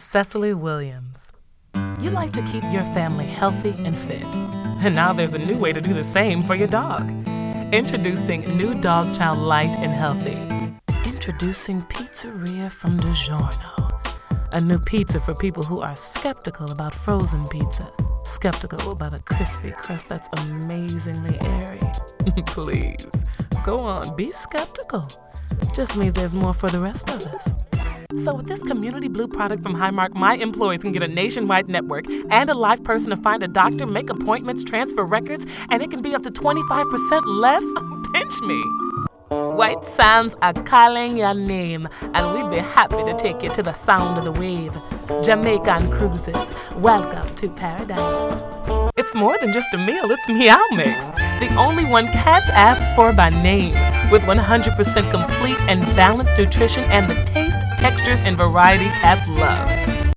Cecily Williams. You like to keep your family healthy and fit. And now there's a new way to do the same for your dog. Introducing new Dog Chow Light and Healthy. Introducing Pizzeria from DiGiorno. A new pizza for people who are skeptical about frozen pizza. Skeptical about a crispy crust that's amazingly airy. Please, go on, be skeptical. Just means there's more for the rest of us. So with this Community Blue product from Highmark, my employees can get a nationwide network and a live person to find a doctor, make appointments, transfer records, and it can be up to 25% less. Pinch me. White Sands are calling your name, and we'd be happy to take you to the sound of the wave. Jamaican Cruises, welcome to paradise. It's more than just a meal, it's Meow Mix, the only one cats ask for by name, with 100% complete and balanced nutrition and the taste, textures, and variety cats love.